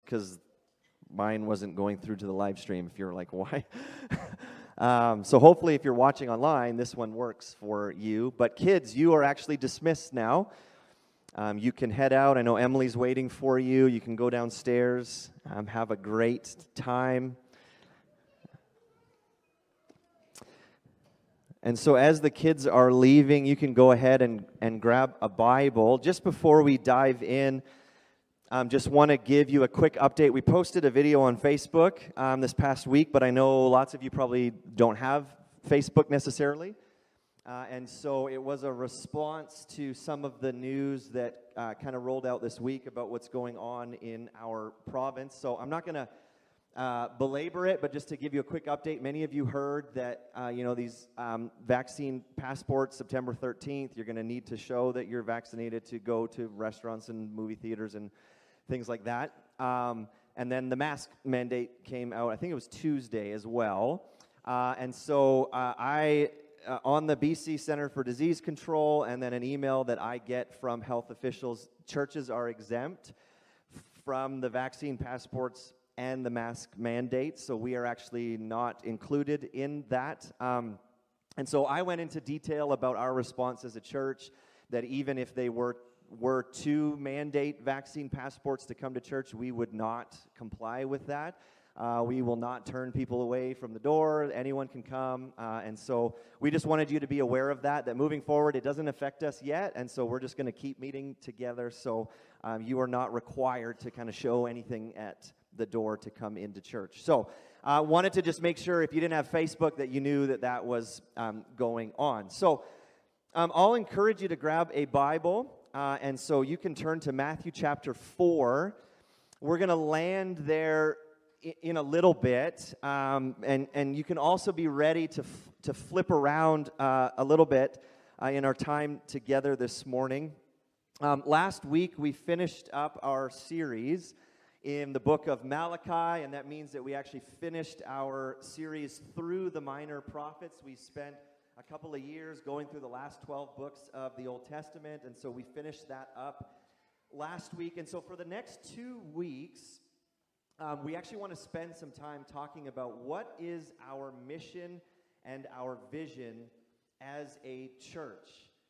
because mine wasn't going through to the live stream. If you're like, why? So hopefully if you're watching online, this one works for you. But kids, you are actually dismissed now. You can head out. I know Emily's waiting for you. You can go downstairs. Have a great time. And so as the kids are leaving, you can go ahead and grab a Bible. Just before we dive in, just want to give you a quick update. We posted a video on Facebook this past week, but I know lots of you probably don't have Facebook necessarily. And so it was a response to some of the news that kind of rolled out this week about what's going on in our province. So I'm not going to belabor it, but just to give you a quick update, many of you heard that, these vaccine passports, September 13th, you're going to need to show that you're vaccinated to go to restaurants and movie theaters and things like that. And then the mask mandate came out, I think it was Tuesday as well. And so I, on the BC Center for Disease Control, and then an email that I get from health officials, churches are exempt from the vaccine passports and the mask mandate, so we are actually not included in that. And so I went into detail about our response as a church, that even if they were to mandate vaccine passports to come to church, we would not comply with that. We will not turn people away from the door. Anyone can come. And so we just wanted you to be aware of that moving forward, it doesn't affect us yet, and so we're just going to keep meeting together. So you are not required to kind of show anything at the door to come into church. So I wanted to just make sure if you didn't have Facebook that you knew that was going on. So I'll encourage you to grab a Bible, and so you can turn to Matthew chapter 4. We're going to land there in a little bit, and you can also be ready to flip around a little bit in our time together this morning. Last week we finished up our series in the book of Malachi, and that means that we actually finished our series through the minor prophets. We spent a couple of years going through the last 12 books of the Old Testament, and so we finished that up last week. And so for the next 2 weeks, we actually want to spend some time talking about what is our mission and our vision as a church.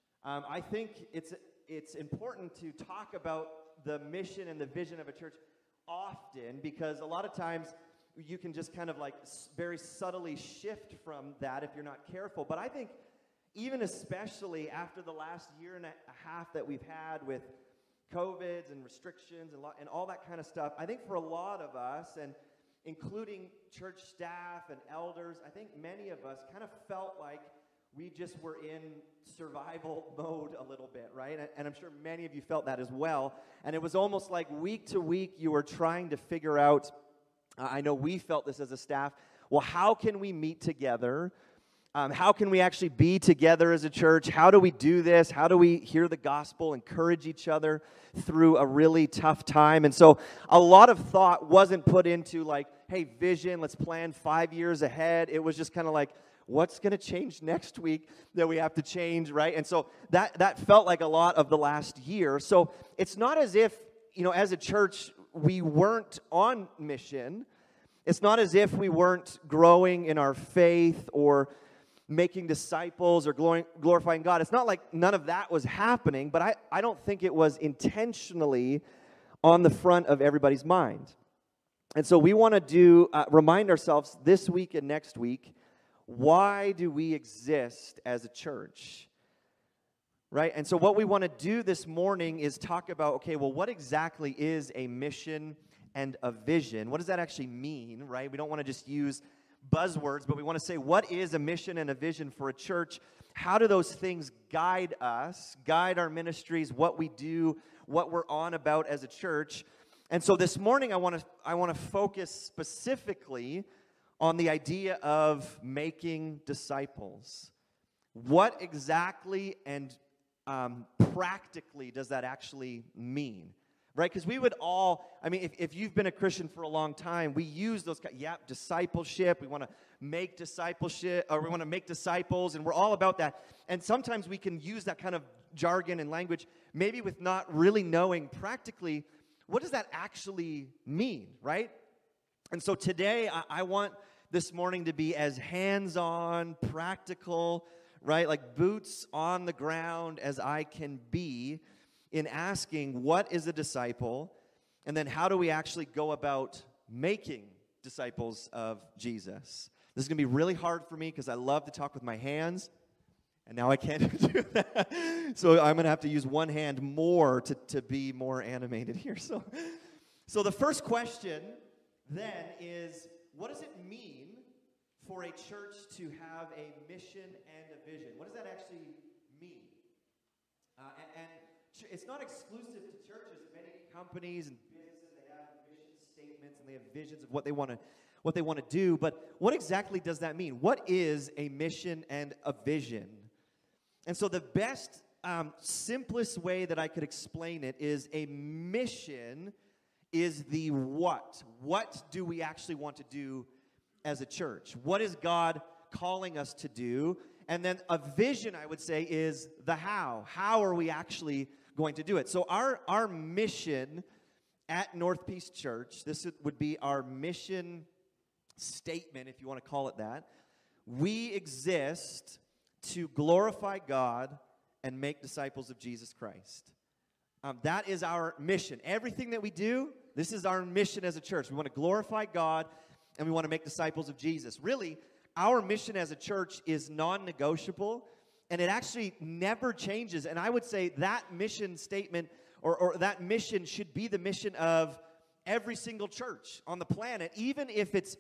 I think it's important to talk about the mission and the vision of a church often, because a lot of times you can just kind of like very subtly shift from that if you're not careful. But I think even especially after the last year and a half that we've had with COVIDs and restrictions and all that kind of stuff, I think for a lot of us, and including church staff and elders, I think many of us kind of felt like we just were in survival mode a little bit, right? And I'm sure many of you felt that as well. And it was almost like week to week you were trying to figure out, I know we felt this as a staff, well, how can we meet together? How can we actually be together as a church? How do we do this? How do we hear the gospel, encourage each other through a really tough time? And so a lot of thought wasn't put into like, hey, vision, let's plan 5 years ahead. It was just kind of like, what's going to change next week that we have to change, right? And so that felt like a lot of the last year. So it's not as if, as a church, we weren't on mission. It's not as if we weren't growing in our faith or making disciples or glorifying God. It's not like none of that was happening, but I don't think it was intentionally on the front of everybody's mind. And so we want to remind ourselves this week and next week, why do we exist as a church? Right? And so what we want to do this morning is talk about, okay, well, what exactly is a mission and a vision? What does that actually mean, right? We don't want to just use buzzwords, but we want to say, what is a mission and a vision for a church? How do those things guide us, guide our ministries, what we do, what we're on about as a church? And so this morning I want to focus specifically on the idea of making disciples. What exactly and practically does that actually mean? Right? Because we would all, if you've been a Christian for a long time, we use those, discipleship. We want to make discipleship, or we want to make disciples, and we're all about that. And sometimes we can use that kind of jargon and language, maybe with not really knowing practically what does that actually mean, right? And so today, I want this morning to be as hands-on, practical, right, like boots on the ground as I can be in asking, what is a disciple? And then how do we actually go about making disciples of Jesus? This is going to be really hard for me because I love to talk with my hands, and now I can't do that. So I'm going to have to use one hand more to be more animated here. So the first question then is, what does it mean for a church to have a mission and a vision? What does that actually mean? And it's not exclusive to churches. Many companies and businesses, they have mission statements and they have visions of what they want to do. But what exactly does that mean? What is a mission and a vision? And so the best, simplest way that I could explain it is a mission is the what. What do we actually want to do as a church? What is God calling us to do? And then a vision, I would say, is the how. How are we actually going to do it? So our mission at North Peace Church, this would be our mission statement, if you want to call it that. We exist to glorify God and make disciples of Jesus Christ. That is our mission. Everything that we do, this is our mission as a church. We want to glorify God and we want to make disciples of Jesus. Really, our mission as a church is non-negotiable, and it actually never changes. And I would say that mission statement or that mission should be the mission of every single church on the planet, even if it's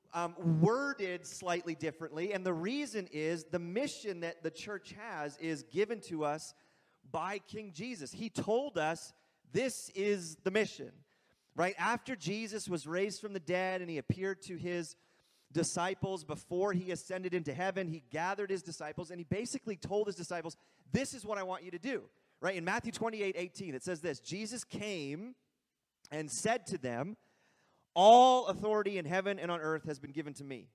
worded slightly differently. And the reason is the mission that the church has is given to us by King Jesus. He told us this is the mission, right? After Jesus was raised from the dead and he appeared to his disciples before he ascended into heaven, he gathered his disciples and he basically told his disciples, this is what I want you to do, right? In Matthew 28:18, it says this: Jesus came and said to them, all authority in heaven and on earth has been given to me.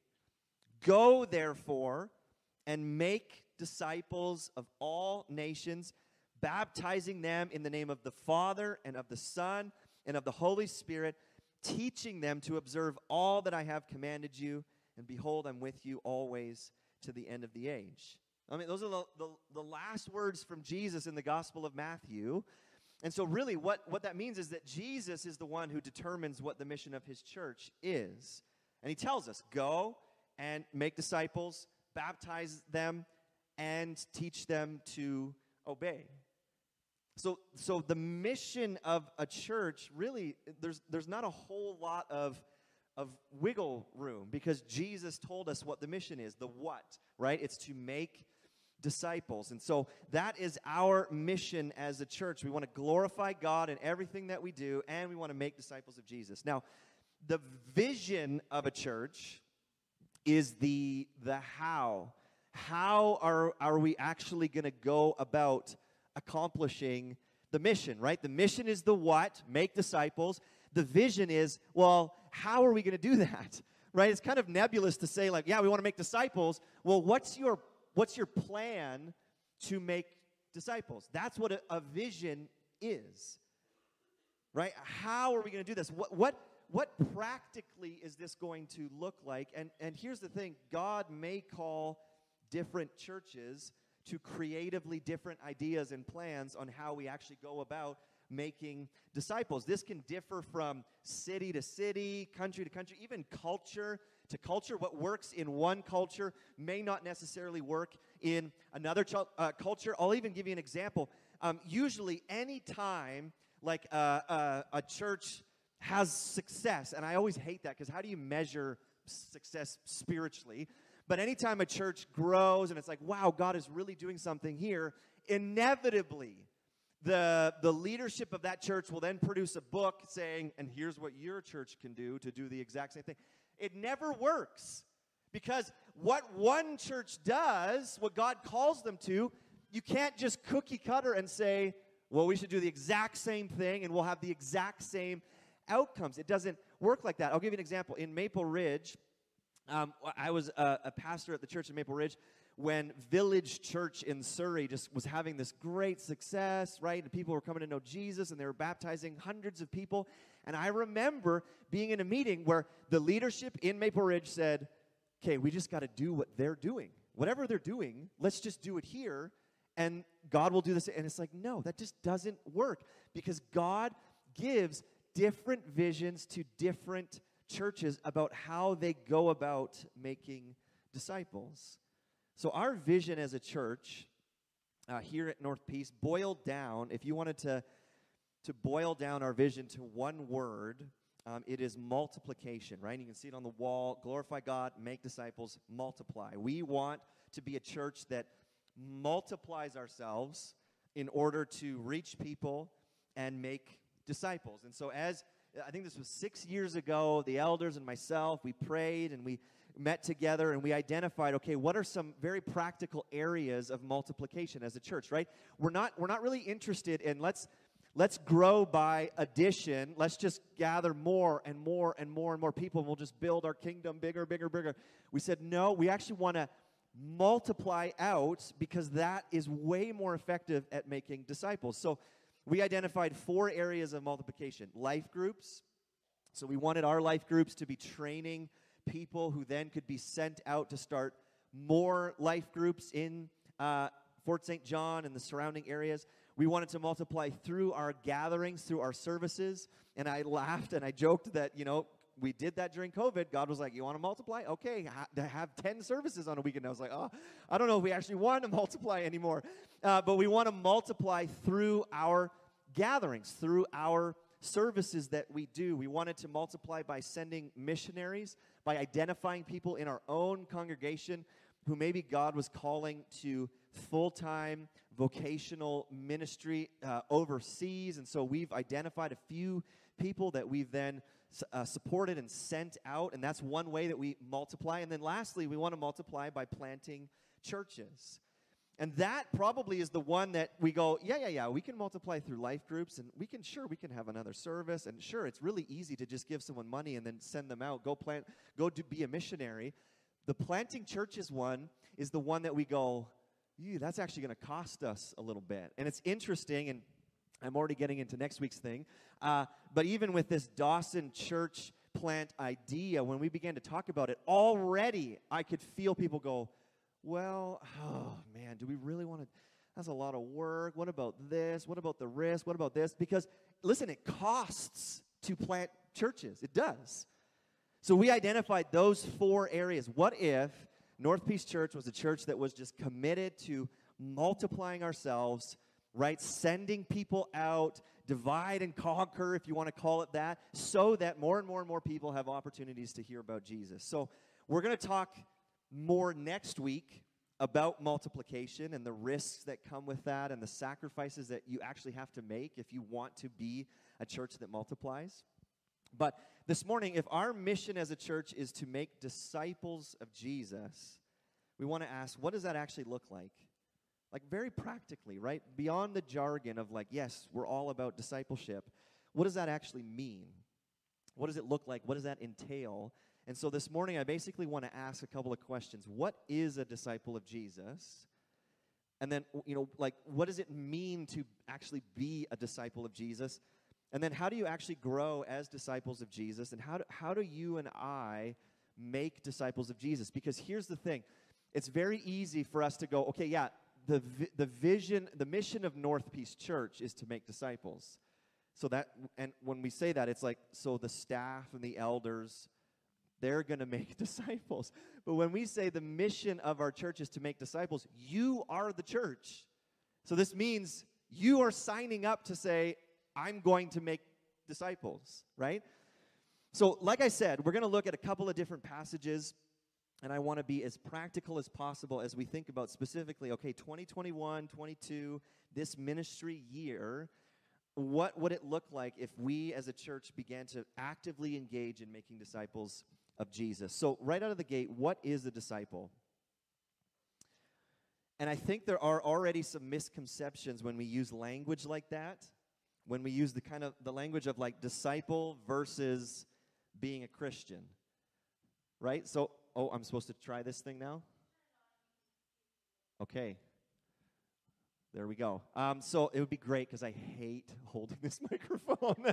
Go, therefore, and make disciples of all nations, baptizing them in the name of the Father and of the Son and of the Holy Spirit, teaching them to observe all that I have commanded you, and behold, I'm with you always to the end of the age. I mean, those are the last words from Jesus in the Gospel of Matthew. And so really what that means is that Jesus is the one who determines what the mission of his church is. And he tells us, go and make disciples, baptize them, and teach them to obey. So the mission of a church, really, there's not a whole lot of wiggle room, because Jesus told us what the mission is, the what, right? It's to make disciples. And so that is our mission as a church. We want to glorify God in everything that we do, and we want to make disciples of Jesus. Now, the vision of a church is the how. How are we actually going to go about accomplishing the mission, right? The mission is the what, make disciples. The vision is, well, how are we going to do that, right? It's kind of nebulous to say, like, yeah, we want to make disciples. Well, what's your plan to make disciples? That's what a vision is, right? How are we going to do this? What practically is this going to look like? And here's the thing: God may call different churches to creatively different ideas and plans on how we actually go about making disciples. This can differ from city to city, country to country, even culture to culture. What works in one culture may not necessarily work in another culture. I'll even give you an example. Usually, any time like a church has success, and I always hate that, because how do you measure success spiritually? But anytime a church grows and it's like, wow, God is really doing something here, inevitably the leadership of that church will then produce a book saying, and here's what your church can do to do the exact same thing. It never works, because what one church does, what God calls them to, you can't just cookie cutter and say, well, we should do the exact same thing and we'll have the exact same outcomes. It doesn't work like that. I'll give you an example. In Maple Ridge, I was a pastor at the church in Maple Ridge. when Village Church in Surrey just was having this great success, right? And people were coming to know Jesus, and they were baptizing hundreds of people. And I remember being in a meeting where the leadership in Maple Ridge said, okay, we just got to do what they're doing. Whatever they're doing, let's just do it here, and God will do this. And it's like, no, that just doesn't work, because God gives different visions to different churches about how they go about making disciples. So our vision as a church here at North Peace, boiled down, if you wanted to boil down our vision to one word, it is multiplication, right? You can see it on the wall. Glorify God, make disciples, multiply. We want to be a church that multiplies ourselves in order to reach people and make disciples. And so I think this was 6 years ago, the elders and myself, we prayed and we met together and we identified, okay, what are some very practical areas of multiplication as a church, right? We're not really interested in let's grow by addition. Let's just gather more and more and more and more people, and we'll just build our kingdom bigger, bigger, bigger. We said, no, we actually want to multiply out, because that is way more effective at making disciples. So we identified 4 areas of multiplication. Life groups. So we wanted our life groups to be training people who then could be sent out to start more life groups in Fort St. John and the surrounding areas. We wanted to multiply through our gatherings, through our services. And I laughed and I joked that, we did that during COVID. God was like, you want to multiply? Okay, to have 10 services on a weekend. I was like, oh, I don't know if we actually want to multiply anymore. But we want to multiply through our gatherings, through our services that we do. We wanted to multiply by sending missionaries, by identifying people in our own congregation who maybe God was calling to full-time vocational ministry overseas. And so we've identified a few people that we've then supported and sent out, and that's one way that we multiply. And then lastly, we want to multiply by planting churches. And that probably is the one that we go, yeah, we can multiply through life groups, and we can have another service, and sure, it's really easy to just give someone money and then send them out, be a missionary. The planting churches one is the one that we go, that's actually going to cost us a little bit. And it's interesting, and I'm already getting into next week's thing, but even with this Dawson church plant idea, when we began to talk about it, already I could feel people go, well, oh man, do we really want to? That's a lot of work. What about this? What about the risk? What about this? Because, listen, it costs to plant churches. It does. So we identified those 4 areas. What if North Peace Church was a church that was just committed to multiplying ourselves, right? Sending people out, divide and conquer, if you want to call it that, so that more and more and more people have opportunities to hear about Jesus. So we're going to talk more next week about multiplication and the risks that come with that and the sacrifices that you actually have to make if you want to be a church that multiplies. But this morning, if our mission as a church is to make disciples of Jesus, we want to ask, what does that actually look like? Like very practically, right? Beyond the jargon of like, yes, we're all about discipleship. What does that actually mean? What does it look like? What does that entail? And so this morning, I basically want to ask a couple of questions. What is a disciple of Jesus? And then, what does it mean to actually be a disciple of Jesus? And then how do you actually grow as disciples of Jesus? And how do you and I make disciples of Jesus? Because here's the thing. It's very easy for us to go, okay, yeah, the vision, the mission of North Peace Church is to make disciples. So that, and when we say that, it's like, so the staff and the elders, they're going to make disciples. But when we say the mission of our church is to make disciples, you are the church. So this means you are signing up to say, I'm going to make disciples, right? So like I said, we're going to look at a couple of different passages, and I want to be as practical as possible as we think about specifically, okay, 2021, 22, this ministry year, what would it look like if we as a church began to actively engage in making disciples of Jesus? So right out of the gate, what is a disciple? And I think there are already some misconceptions when we use language like that, when we use the language of like disciple versus being a Christian, right? So, I'm supposed to try this thing now? Okay. There we go. So it would be great because I hate holding this microphone.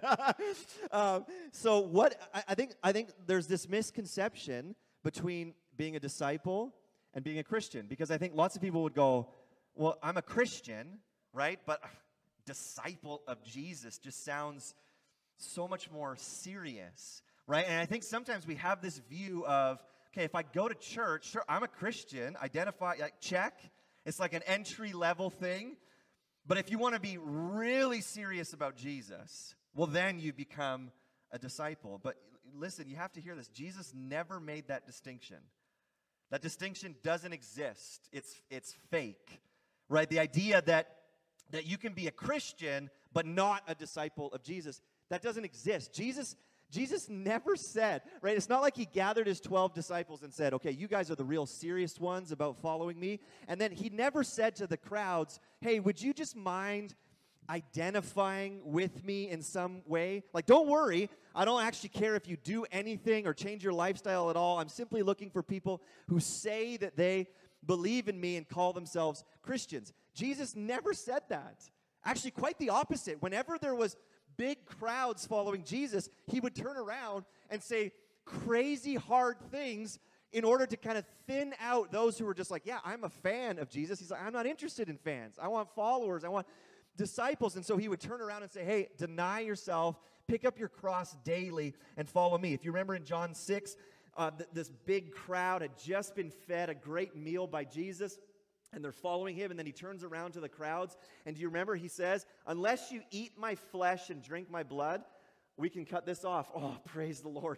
I think there's this misconception between being a disciple and being a Christian, because I think lots of people would go, well, I'm a Christian, right? But disciple of Jesus just sounds so much more serious, right? And I think sometimes we have this view of, okay, if I go to church, sure, I'm a Christian, identify, like, check. It's like an entry-level thing. But if you want to be really serious about Jesus, well, then you become a disciple. But listen, you have to hear this. Jesus never made that distinction. That distinction doesn't exist. It's fake, right? The idea that you can be a Christian but not a disciple of Jesus, that doesn't exist. Jesus never said, right? It's not like he gathered his 12 disciples and said, okay, you guys are the real serious ones about following me. And then he never said to the crowds, hey, would you just mind identifying with me in some way? Like, don't worry. I don't actually care if you do anything or change your lifestyle at all. I'm simply looking for people who say that they believe in me and call themselves Christians. Jesus never said that. Actually, quite the opposite. Whenever there was big crowds following Jesus, he would turn around and say crazy hard things in order to kind of thin out those who were just like, yeah, I'm a fan of Jesus. He's like, I'm not interested in fans. I want followers. I want disciples. And so he would turn around and say, hey, deny yourself, pick up your cross daily, and follow me. If you remember in John 6, this big crowd had just been fed a great meal by Jesus, and they're following him, and then he turns around to the crowds, and do you remember he says, unless you eat my flesh and drink my blood, we can cut this off. Oh, praise the Lord.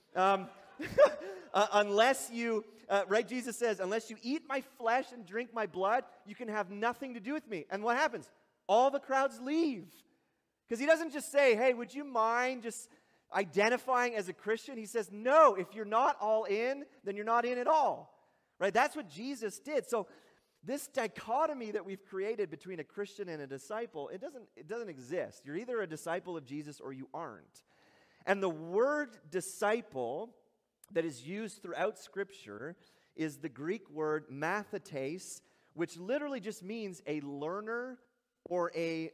Unless you, right, Jesus says, unless you eat my flesh and drink my blood, you can have nothing to do with me. And what happens? All the crowds leave. Because he doesn't just say, hey, would you mind just identifying as a Christian? He says, no, if you're not all in, then you're not in at all. Right? That's what Jesus did. So this dichotomy that we've created between a Christian and a disciple, it doesn't exist. You're either a disciple of Jesus or you aren't. And the word disciple that is used throughout Scripture is the Greek word mathetes, which literally just means a learner or a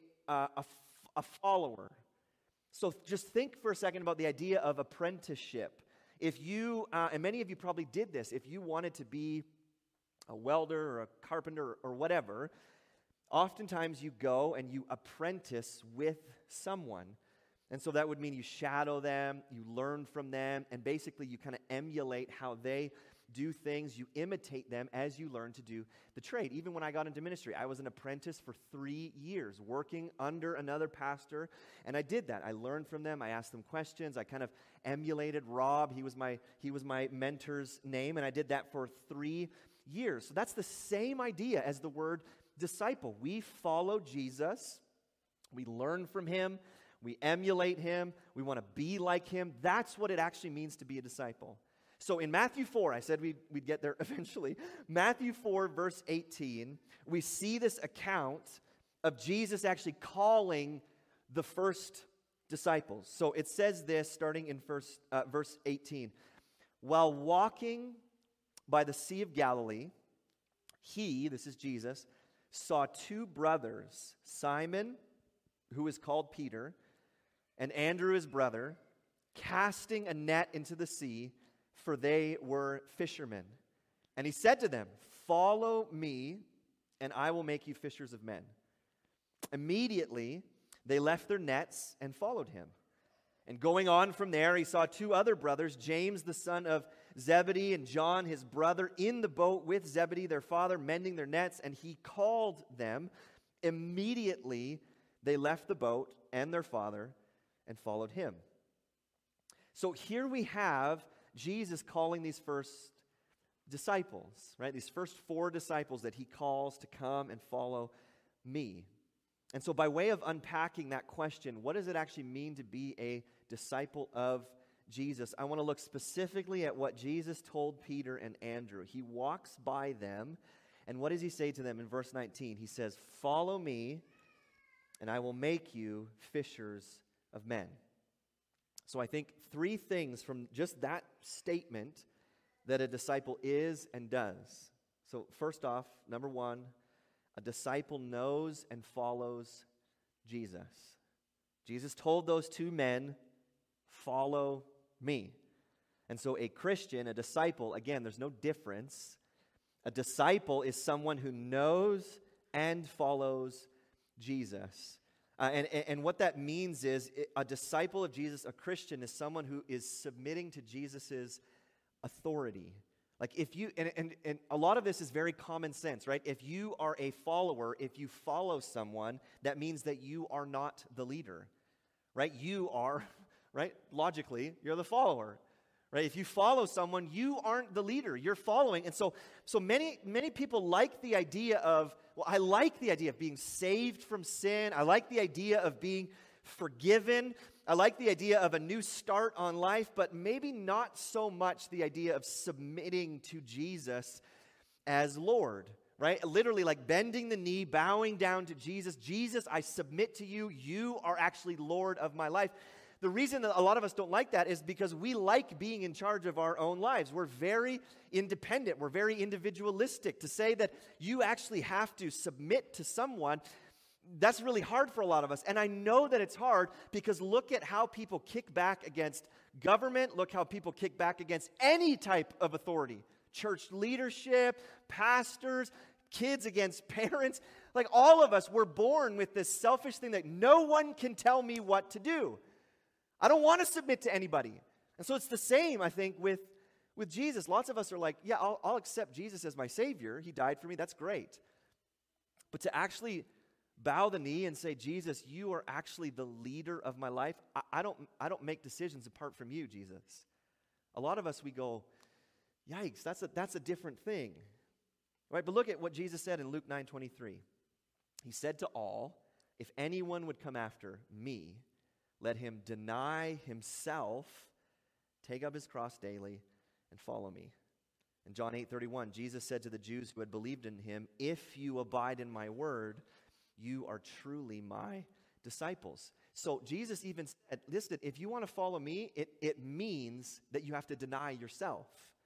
follower. So just think for a second about the idea of apprenticeship. If you, and many of you probably did this, if you wanted to be a welder or a carpenter or whatever, oftentimes you go and you apprentice with someone. And so that would mean you shadow them, you learn from them, and basically you kind of emulate how they do things. You imitate them as you learn to do the trade. Even when I got into ministry, I was an apprentice for 3 years, working under another pastor, and I did that. I learned from them. I asked them questions. I kind of emulated Rob. He was my mentor's name, and I did that for 3 years. So that's the same idea as the word disciple. We follow Jesus. We learn from him. We emulate him. We want to be like him. That's what it actually means to be a disciple. So in Matthew 4, I said we'd get there eventually. Matthew 4, verse 18, we see this account of Jesus actually calling the first disciples. So it says this, starting in verse 18. While walking by the Sea of Galilee, he, this is Jesus, saw two brothers, Simon, who is called Peter, and Andrew his brother, casting a net into the sea, for they were fishermen. And he said to them, follow me, and I will make you fishers of men. Immediately they left their nets and followed him. And going on from there, he saw two other brothers, James the son of Zebedee and John his brother, in the boat with Zebedee their father, mending their nets, and he called them. Immediately they left the boat and their father and followed him. So here we have Jesus calling these first disciples, right? These first 4 disciples that he calls to come and follow me. And so by way of unpacking that question, what does it actually mean to be a disciple of Jesus? I want to look specifically at what Jesus told Peter and Andrew. He walks by them, and what does he say to them in verse 19? He says, follow me, and I will make you fishers of men. So I think 3 things from just that statement that a disciple is and does. So first off, number one, a disciple knows and follows Jesus. Jesus told those two men, follow me. And so a Christian, a disciple, again, there's no difference. A disciple is someone who knows and follows Jesus. And what that means is a disciple of Jesus, a Christian, is someone who is submitting to Jesus' authority. Like if you, and a lot of this is very common sense, right? If you are a follower, if you follow someone, that means that you are not the leader, right? You are, right? Logically, you're the follower, right? If you follow someone, you aren't the leader, you're following. And so many people like the idea of, well, I like the idea of being saved from sin. I like the idea of being forgiven. I like the idea of a new start on life, but maybe not so much the idea of submitting to Jesus as Lord, right? Literally like bending the knee, bowing down to Jesus. Jesus, I submit to you. You are actually Lord of my life. The reason that a lot of us don't like that is because we like being in charge of our own lives. We're very independent. We're very individualistic. To say that you actually have to submit to someone, that's really hard for a lot of us. And I know that it's hard because look at how people kick back against government. Look how people kick back against any type of authority. Church leadership, pastors, kids against parents. Like all of us were born with this selfish thing that no one can tell me what to do. I don't want to submit to anybody. And so it's the same, I think, with Jesus. Lots of us are like, yeah, I'll accept Jesus as my Savior. He died for me. That's great. But to actually bow the knee and say, Jesus, you are actually the leader of my life. I don't make decisions apart from you, Jesus. A lot of us, we go, yikes, that's a different thing. Right? But look at what Jesus said in Luke 9:23. He said to all, if anyone would come after me, let him deny himself, take up his cross daily, and follow me. In John 8:31, Jesus said to the Jews who had believed in him, if you abide in my word, you are truly my disciples. So Jesus even said, listen, if you want to follow me, it means that you have to deny yourself.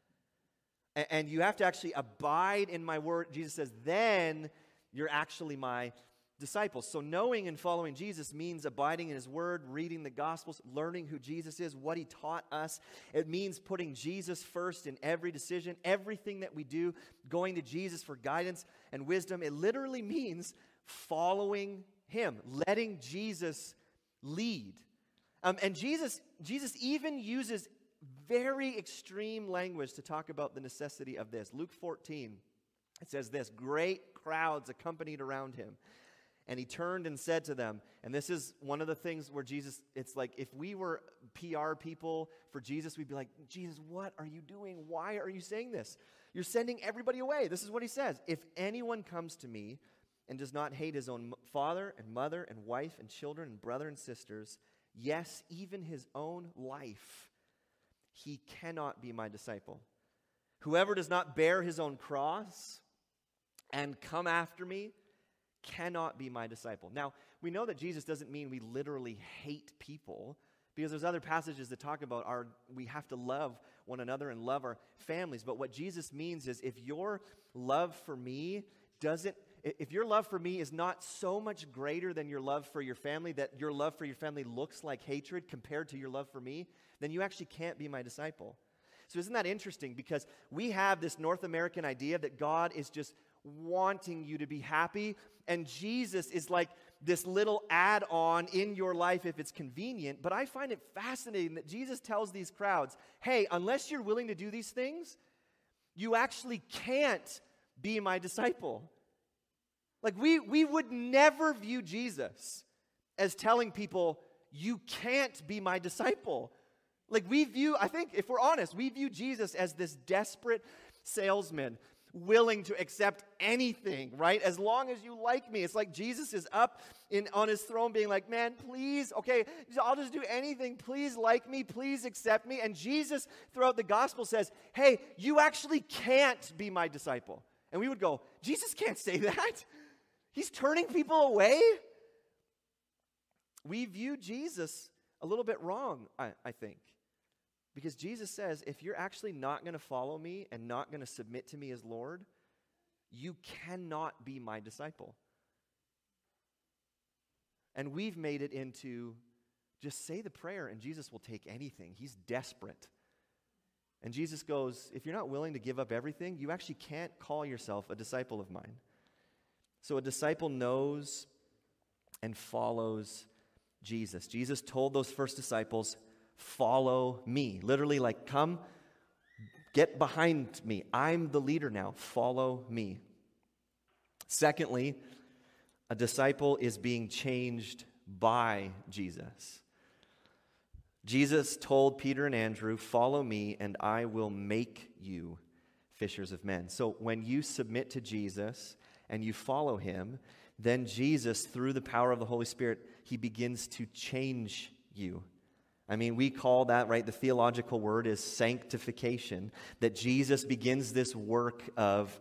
And you have to actually abide in my word. Jesus says, then you're actually my disciples. So knowing and following Jesus means abiding in his word, reading the gospels, learning who Jesus is, what he taught us. It means putting Jesus first in every decision, everything that we do, going to Jesus for guidance and wisdom. It literally means following him, letting Jesus lead. And Jesus even uses very extreme language to talk about the necessity of this. Luke 14, it says this, great crowds accompanied around him. And he turned and said to them, and this is one of the things where Jesus, it's like if we were PR people for Jesus, we'd be like, Jesus, what are you doing? Why are you saying this? You're sending everybody away. This is what he says. If anyone comes to me and does not hate his own father and mother and wife and children and brother and sisters, yes, even his own life, he cannot be my disciple. Whoever does not bear his own cross and come after me cannot be my disciple. Now, we know that Jesus doesn't mean we literally hate people, because there's other passages that talk about we have to love one another and love our families. But what Jesus means is if your love for me is not so much greater than your love for your family, that your love for your family looks like hatred compared to your love for me, then you actually can't be my disciple. So isn't that interesting? Because we have this North American idea that God is just wanting you to be happy, and Jesus is like this little add-on in your life if it's convenient. But I find it fascinating that Jesus tells these crowds, hey, unless you're willing to do these things, you actually can't be my disciple. Like we would never view Jesus as telling people, you can't be my disciple. Like I think if we're honest, we view Jesus as this desperate salesman willing to accept anything, right? As long as you like me. It's like Jesus is up on his throne being like, man, please, okay, I'll just do anything. Please like me. Please accept me. And Jesus throughout the gospel says, hey, you actually can't be my disciple. And we would go, Jesus can't say that. He's turning people away. We view Jesus a little bit wrong, I think. Because Jesus says, if you're actually not going to follow me and not going to submit to me as Lord, you cannot be my disciple. And we've made it into just say the prayer and Jesus will take anything. He's desperate. And Jesus goes, if you're not willing to give up everything, you actually can't call yourself a disciple of mine. So a disciple knows and follows Jesus. Jesus told those first disciples, follow me. Literally like, come, get behind me. I'm the leader now. Follow me. Secondly, a disciple is being changed by Jesus. Jesus told Peter and Andrew, follow me and I will make you fishers of men. So when you submit to Jesus and you follow him, then Jesus, through the power of the Holy Spirit, he begins to change you. I mean, we call that, right, the theological word is sanctification, that Jesus begins this work of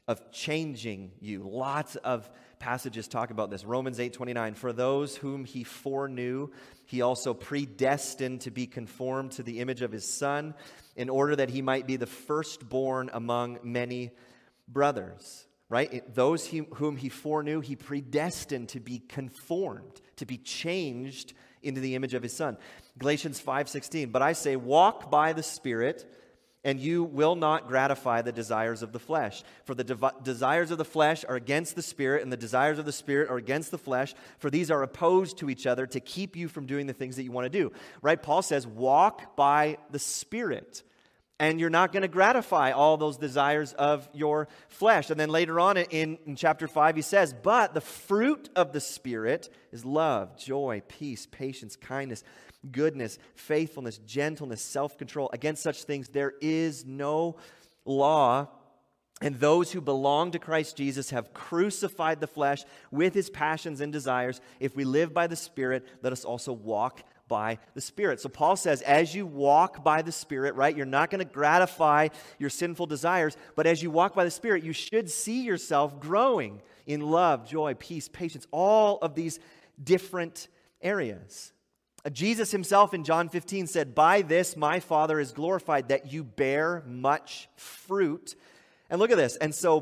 changing you. Lots of passages talk about this. Romans 8:29, for those whom he foreknew, he also predestined to be conformed to the image of his Son, in order that he might be the firstborn among many brothers. Right? Those whom he foreknew, he predestined to be conformed, to be changed into the image of his Son. Galatians 5:16, but I say, walk by the Spirit, and you will not gratify the desires of the flesh. For the desires of the flesh are against the Spirit, and the desires of the Spirit are against the flesh, for these are opposed to each other to keep you from doing the things that you want to do. Right? Paul says, walk by the Spirit. And you're not going to gratify all those desires of your flesh. And then later on in chapter 5, he says, but the fruit of the Spirit is love, joy, peace, patience, kindness, goodness, faithfulness, gentleness, self-control. Against such things there is no law. And those who belong to Christ Jesus have crucified the flesh with his passions and desires. If we live by the Spirit, let us also walk by the Spirit. So Paul says, as you walk by the Spirit, right, you're not going to gratify your sinful desires, but as you walk by the Spirit, you should see yourself growing in love, joy, peace, patience, all of these different areas. Jesus himself in John 15 said, by this my Father is glorified, that you bear much fruit. And look at this, and so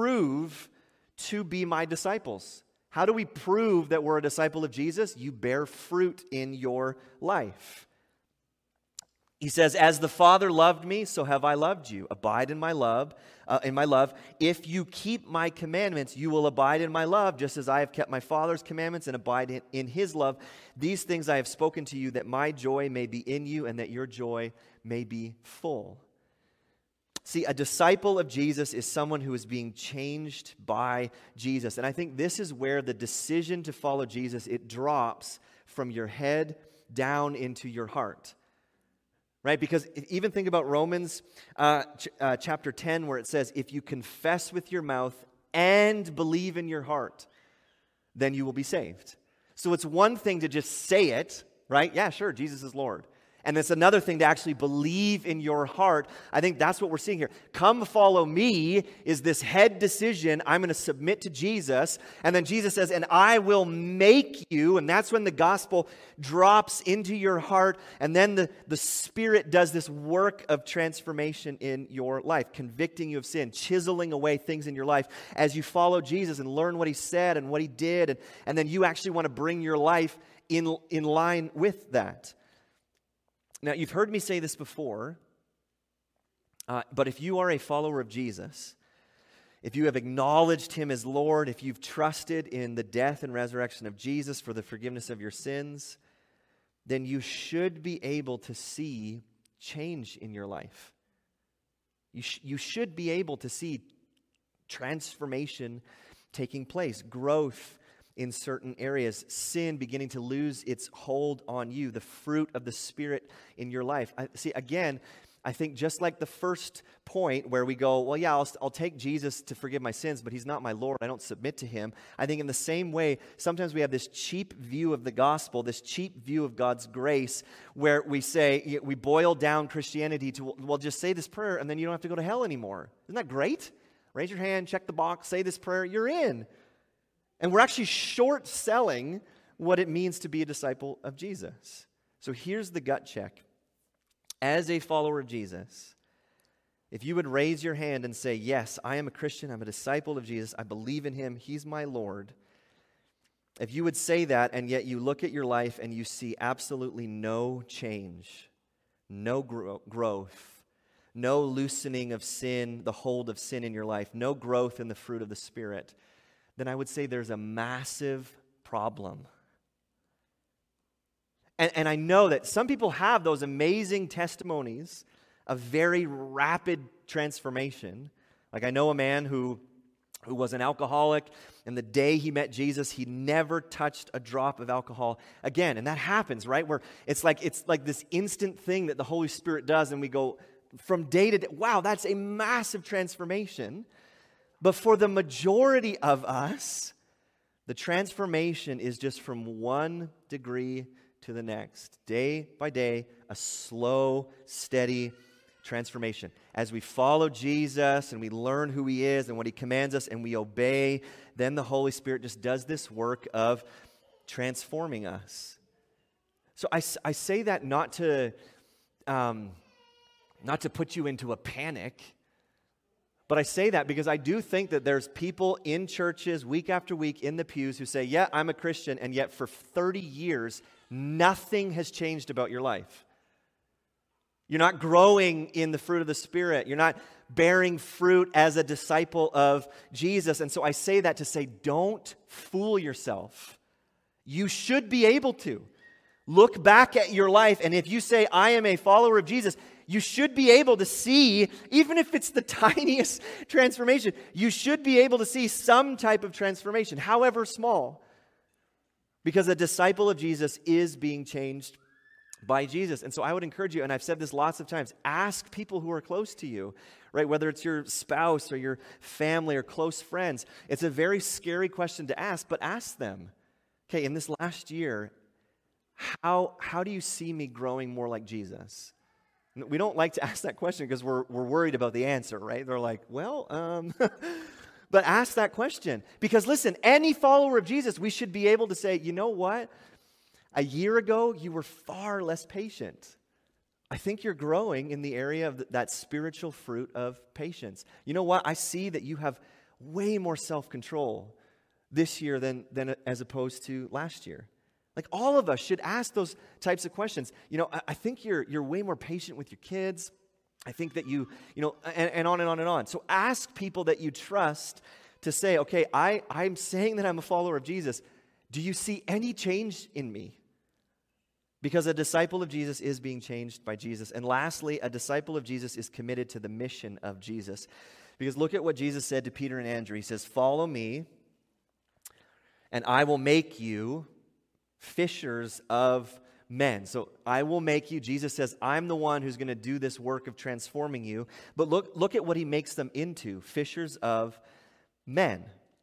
prove to be my disciples. How do we prove that we're a disciple of Jesus? You bear fruit in your life. He says, as the Father loved me, so have I loved you. Abide in my love. If you keep my commandments, you will abide in my love, just as I have kept my Father's commandments and abide in his love. These things I have spoken to you, that my joy may be in you and that your joy may be full. See, a disciple of Jesus is someone who is being changed by Jesus. And I think this is where the decision to follow Jesus, it drops from your head down into your heart. Right? Because even think about Romans chapter 10, where it says, if you confess with your mouth and believe in your heart, then you will be saved. So it's one thing to just say it, right? Yeah, sure, Jesus is Lord. And it's another thing to actually believe in your heart. I think that's what we're seeing here. Come follow me is this head decision. I'm going to submit to Jesus. And then Jesus says, and I will make you. And that's when the gospel drops into your heart. And then the Spirit does this work of transformation in your life, convicting you of sin, chiseling away things in your life as you follow Jesus and learn what he said and what he did. And then you actually want to bring your life in line with that. Now, you've heard me say this before, but if you are a follower of Jesus, if you have acknowledged him as Lord, if you've trusted in the death and resurrection of Jesus for the forgiveness of your sins, then you should be able to see change in your life. You should be able to see transformation taking place, growth in certain areas, sin beginning to lose its hold on you, the fruit of the Spirit in your life. I think just like the first point where we go, well, yeah, I'll take Jesus to forgive my sins, but he's not my Lord. I don't submit to him. I think in the same way, sometimes we have this cheap view of the gospel, this cheap view of God's grace, where we say, we boil down Christianity to, well, just say this prayer and then you don't have to go to hell anymore. Isn't that great? Raise your hand, check the box, say this prayer, you're in. And we're actually short-selling what it means to be a disciple of Jesus. So here's the gut check. As a follower of Jesus, If you would raise your hand and say, yes, I am a Christian, I'm a disciple of Jesus, I believe in him, he's my Lord. If you would say that and yet you look at your life and you see absolutely no change, no growth, no loosening of sin, the hold of sin in your life, no growth in the fruit of the Spirit, then I would say there's a massive problem. And I know that some people have those amazing testimonies of very rapid transformation. Like I know a man who was an alcoholic, and the day he met Jesus, he never touched a drop of alcohol again. And that happens, right? Where it's like this instant thing that the Holy Spirit does, and we go from day to day, wow, that's a massive transformation. But for the majority of us, the transformation is just from one degree to the next. Day by day, a slow, steady transformation. As we follow Jesus and we learn who he is and what he commands us and we obey, then the Holy Spirit just does this work of transforming us. So I say that not to put you into a panic, but I say that because I do think that there's people in churches week after week in the pews who say, yeah, I'm a Christian, and yet for 30 years, nothing has changed about your life. You're not growing in the fruit of the Spirit. You're not bearing fruit as a disciple of Jesus. And so I say that to say, don't fool yourself. You should be able to. Look back at your life, and if you say, I am a follower of Jesus, you should be able to see, even if it's the tiniest transformation, you should be able to see some type of transformation, however small. Because a disciple of Jesus is being changed by Jesus. And so I would encourage you, and I've said this lots of times, ask people who are close to you, right? Whether it's your spouse or your family or close friends. It's a very scary question to ask, but ask them. Okay, in this last year, how do you see me growing more like Jesus? We don't like to ask that question because we're worried about the answer, right? They're like, well, but ask that question. Because listen, any follower of Jesus, we should be able to say, you know what? A year ago, you were far less patient. I think you're growing in the area of that spiritual fruit of patience. You know what? I see that you have way more self-control this year than as opposed to last year. Like all of us should ask those types of questions. You know, I think you're way more patient with your kids. I think that you know, and on and on and on. So ask people that you trust to say, okay, I'm saying that I'm a follower of Jesus. Do you see any change in me? Because a disciple of Jesus is being changed by Jesus. And lastly, a disciple of Jesus is committed to the mission of Jesus. Because look at what Jesus said to Peter and Andrew. He says, follow me, and I will make you fishers of men. So I will make you, Jesus says, I'm the one who's going to do this work of transforming you. But look at what he makes them into, fishers of men.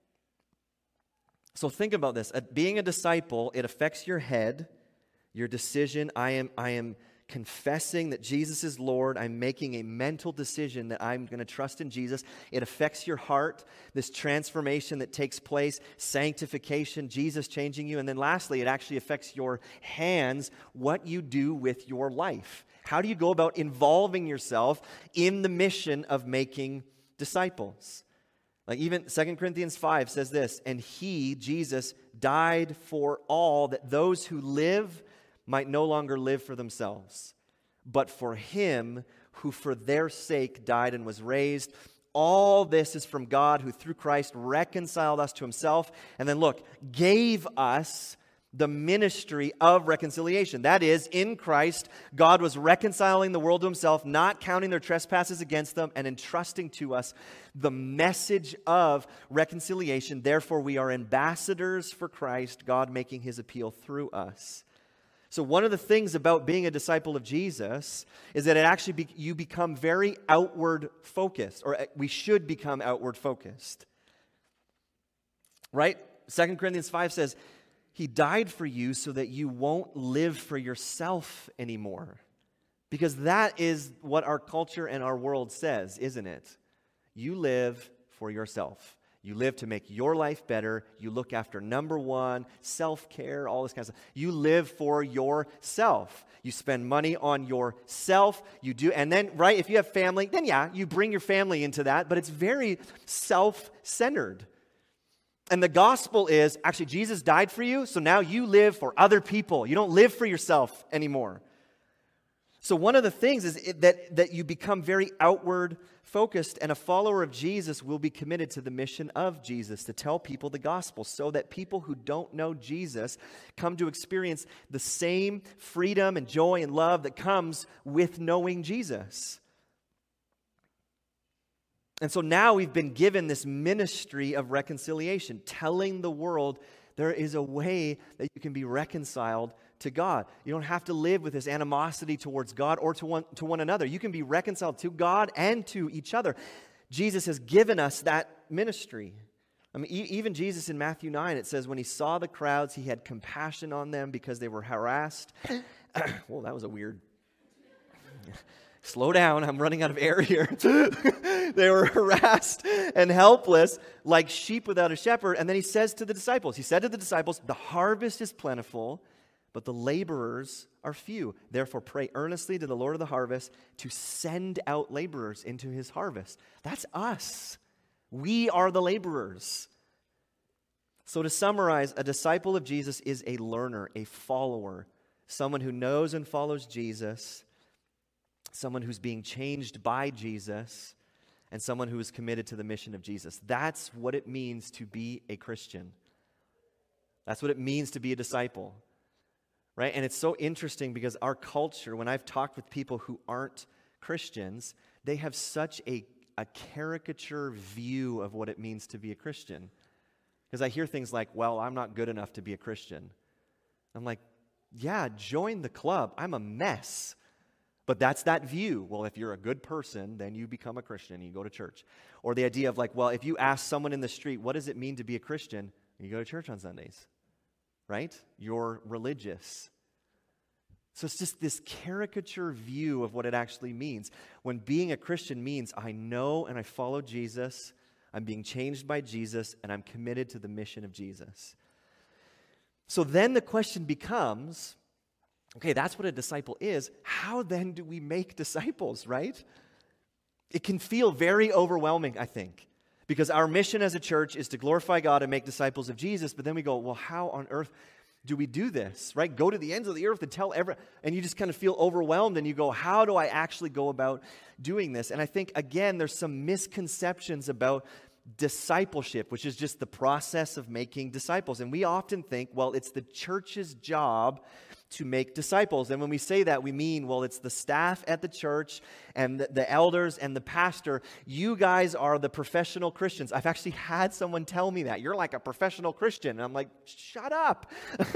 So think about this. Being a disciple, it affects your head, your decision. I am confessing that Jesus is Lord. I'm making a mental decision that I'm going to trust in Jesus. It affects your heart, this transformation that takes place, sanctification, Jesus changing you. And then lastly, it actually affects your hands, what you do with your life. How do you go about involving yourself in the mission of making disciples? Like even 2 Corinthians 5 says this, and he, Jesus, died for all, that those who live might no longer live for themselves, but for him who for their sake died and was raised. All this is from God, who through Christ reconciled us to himself, and then look, gave us the ministry of reconciliation. That is, in Christ, God was reconciling the world to himself, not counting their trespasses against them, and entrusting to us the message of reconciliation. Therefore, we are ambassadors for Christ, God making his appeal through us. So one of the things about being a disciple of Jesus is that it actually you become very outward focused, or we should become outward focused. Right? 2 Corinthians 5 says, he died for you so that you won't live for yourself anymore. Because that is what our culture and our world says, isn't it? You live for yourself. You live to make your life better. You look after number one, self-care, all this kind of stuff. You live for yourself. You spend money on yourself. You do, and then, right, if you have family, then yeah, you bring your family into that, but it's very self-centered. And the gospel is, actually, Jesus died for you, so now you live for other people. You don't live for yourself anymore. So one of the things is that you become very outward focused, and a follower of Jesus will be committed to the mission of Jesus, to tell people the gospel, so that people who don't know Jesus come to experience the same freedom and joy and love that comes with knowing Jesus. And so now we've been given this ministry of reconciliation, telling the world there is a way that you can be reconciled to God. You don't have to live with this animosity towards God or to one another. You can be reconciled to God and to each other. Jesus has given us that ministry. I mean, even Jesus in Matthew 9, it says, when he saw the crowds, he had compassion on them because they were harassed. Well, that was a weird... Slow down, I'm running out of air here. They were harassed and helpless like sheep without a shepherd. And then he said to the disciples, the harvest is plentiful, but the laborers are few. Therefore, pray earnestly to the Lord of the harvest to send out laborers into his harvest. That's us. We are the laborers. So to summarize, a disciple of Jesus is a learner, a follower, someone who knows and follows Jesus, someone who's being changed by Jesus, and someone who is committed to the mission of Jesus. That's what it means to be a Christian. That's what it means to be a disciple. Right? And it's so interesting because our culture, when I've talked with people who aren't Christians, they have such a caricature view of what it means to be a Christian. Because I hear things like, well, I'm not good enough to be a Christian. I'm like, yeah, join the club. I'm a mess. But that's that view. Well, if you're a good person, then you become a Christian. You go to church. Or the idea of like, well, if you ask someone in the street, what does it mean to be a Christian? You go to church on Sundays. Right? You're religious. So it's just this caricature view of what it actually means. When being a Christian means I know and I follow Jesus, I'm being changed by Jesus, and I'm committed to the mission of Jesus. So then the question becomes, okay, that's what a disciple is. How then do we make disciples, right? It can feel very overwhelming, I think, because our mission as a church is to glorify God and make disciples of Jesus, but then we go, well, how on earth do we do this, right? Go to the ends of the earth and tell everyone, and you just kind of feel overwhelmed, and you go, how do I actually go about doing this? And I think, again, there's some misconceptions about discipleship, which is just the process of making disciples. And we often think, well, it's the church's job to make disciples. And when we say that, we mean, well, it's the staff at the church and the elders and the pastor. You guys are the professional Christians. I've actually had someone tell me that. You're like a professional Christian. And I'm like, shut up.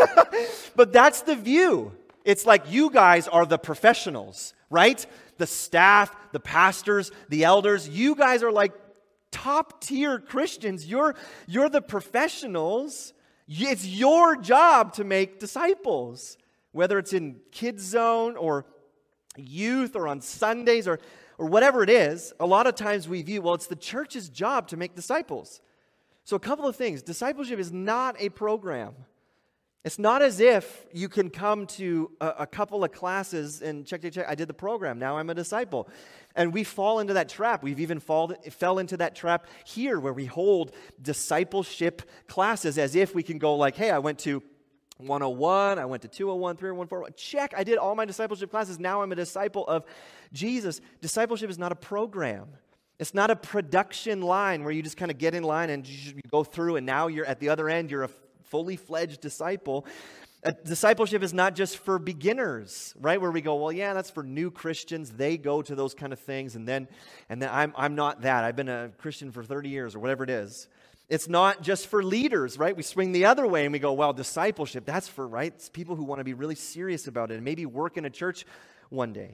But that's the view. It's like you guys are the professionals, right? The staff, the pastors, the elders. You guys are like top-tier Christians. You're the professionals. It's your job to make disciples. Whether it's in kids zone or youth or on Sundays or whatever it is, a lot of times we view, well, it's the church's job to make disciples. So a couple of things. Discipleship is not a program. It's not as if you can come to a couple of classes and check, I did the program, now I'm a disciple. And we fall into that trap. We've even fell into that trap here where we hold discipleship classes as if we can go like, hey, I went to 101, I went to 201, 301, 401. Check, I did all my discipleship classes. Now I'm a disciple of Jesus. Discipleship is not a program. It's not a production line where you just kind of get in line and you go through and now you're at the other end, you're a fully fledged disciple. Discipleship is not just for beginners, right? Where we go, well, yeah, that's for new Christians. They go to those kind of things, and then I'm not that. I've been a Christian for 30 years or whatever it is. It's not just for leaders, right? We swing the other way and we go, well, discipleship, that's for, right? It's people who want to be really serious about it and maybe work in a church one day.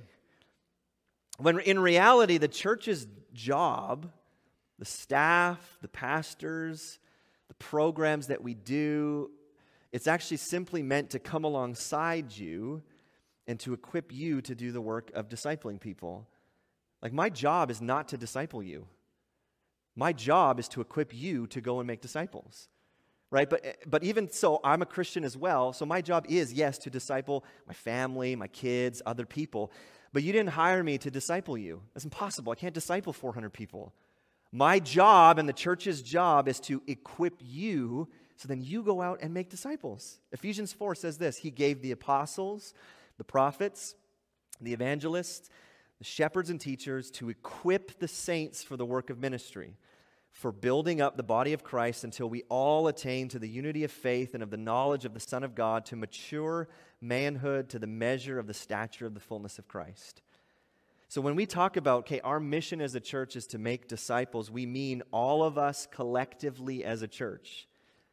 When in reality, the church's job, the staff, the pastors, the programs that we do, it's actually simply meant to come alongside you and to equip you to do the work of discipling people. Like, my job is not to disciple you. My job is to equip you to go and make disciples, right? But even so, I'm a Christian as well, so my job is, yes, to disciple my family, my kids, other people. But you didn't hire me to disciple you. That's impossible. I can't disciple 400 people. My job and the church's job is to equip you so then you go out and make disciples. Ephesians 4 says this: He gave the apostles, the prophets, the evangelists, the shepherds and teachers to equip the saints for the work of ministry, for building up the body of Christ until we all attain to the unity of faith and of the knowledge of the Son of God, to mature manhood, to the measure of the stature of the fullness of Christ. So when we talk about, okay, our mission as a church is to make disciples, we mean all of us collectively as a church.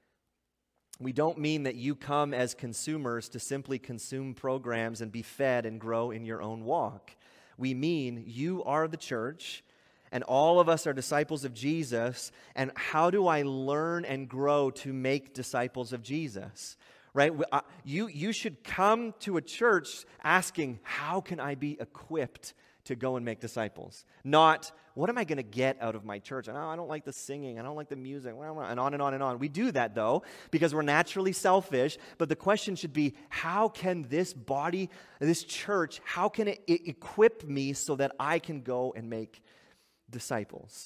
We don't mean that you come as consumers to simply consume programs and be fed and grow in your own walk. We mean you are the church, and all of us are disciples of Jesus, and how do I learn and grow to make disciples of Jesus? Right? You should come to a church asking, how can I be equipped to go and make disciples? Not, what am I going to get out of my church? And, I don't like the singing, I don't like the music, and on and on and on. We do that, though, because we're naturally selfish, but the question should be, how can this body, this church, how can it equip me so that I can go and make disciples?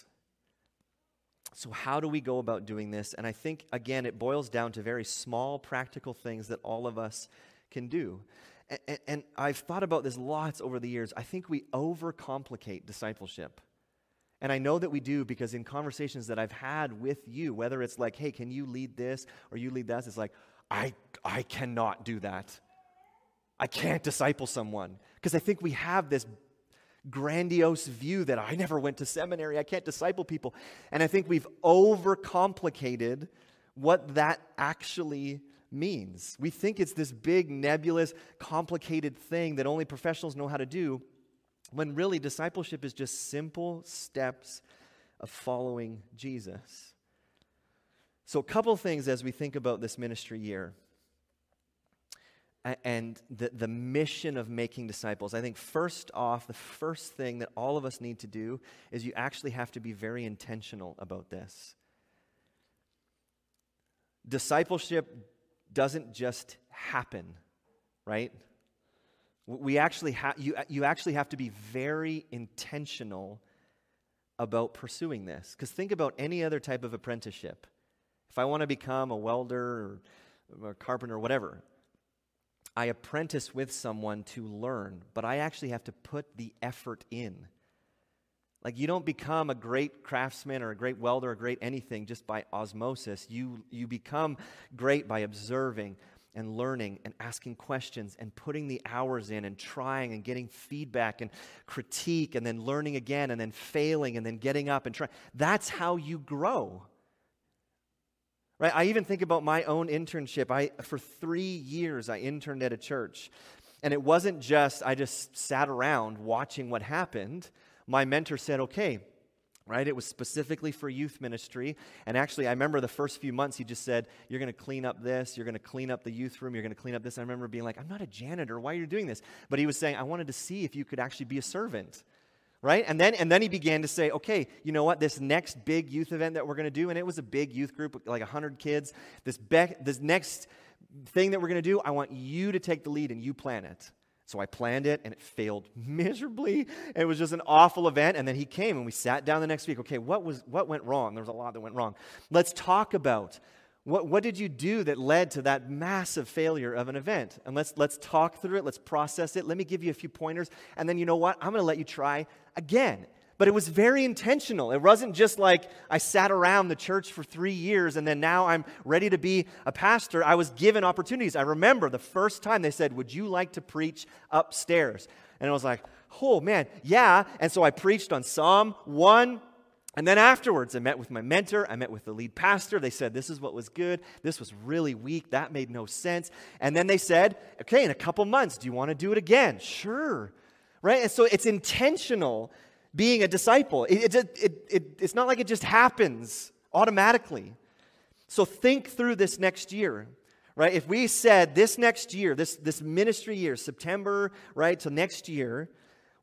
So how do we go about doing this? And I think, again, it boils down to very small, practical things that all of us can do. And I've thought about this lots over the years. I think we overcomplicate discipleship. And I know that we do, because in conversations that I've had with you, whether it's like, hey, can you lead this or you lead that? It's like, I cannot do that. I can't disciple someone. Because I think we have this grandiose view that I never went to seminary, I can't disciple people. And I think we've overcomplicated what that actually means. We think it's this big, nebulous, complicated thing that only professionals know how to do, when really discipleship is just simple steps of following Jesus. So a couple things as we think about this ministry year and the mission of making disciples. I think first off, the first thing that all of us need to do is you actually have to be very intentional about this. Discipleship doesn't just happen, right? We actually you actually have to be very intentional about pursuing this. Because think about any other type of apprenticeship. If I want to become a welder or a carpenter or whatever, I apprentice with someone to learn, but I actually have to put the effort in. Like, you don't become a great craftsman or a great welder or a great anything just by osmosis. You become great by observing and learning and asking questions and putting the hours in and trying and getting feedback and critique and then learning again and then failing and then getting up and trying. That's how you grow. Right? I even think about my own internship. For 3 years, I interned at a church. And it wasn't just, I just sat around watching what happened. My mentor said, okay, right? It was specifically for youth ministry. And actually, I remember the first few months, he just said, you're going to clean up this, you're going to clean up the youth room, you're going to clean up this. I remember being like, I'm not a janitor, why are you doing this? But he was saying, I wanted to see if you could actually be a servant. Right? And then he began to say, okay, you know what, this next big youth event that we're going to do, and it was a big youth group, like 100 kids, this next thing that we're going to do, I want you to take the lead and you plan it. So I planned it, and it failed miserably. It was just an awful event, and then he came, and we sat down the next week. Okay, what went wrong? There was a lot that went wrong. Let's talk about what did you do that led to that massive failure of an event? And let's talk through it. Let's process it. Let me give you a few pointers. And then you know what? I'm going to let you try again. But it was very intentional. It wasn't just like I sat around the church for 3 years and then now I'm ready to be a pastor. I was given opportunities. I remember the first time they said, would you like to preach upstairs? And I was like, oh man, yeah. And so I preached on Psalm 1. And then afterwards, I met with my mentor, I met with the lead pastor. They said, this is what was good. This was really weak. That made no sense. And then they said, okay, in a couple months, do you want to do it again? Sure. Right? And so it's intentional being a disciple. It's not like it just happens automatically. So think through this next year. Right? If we said this next year, this ministry year, September, right, to next year,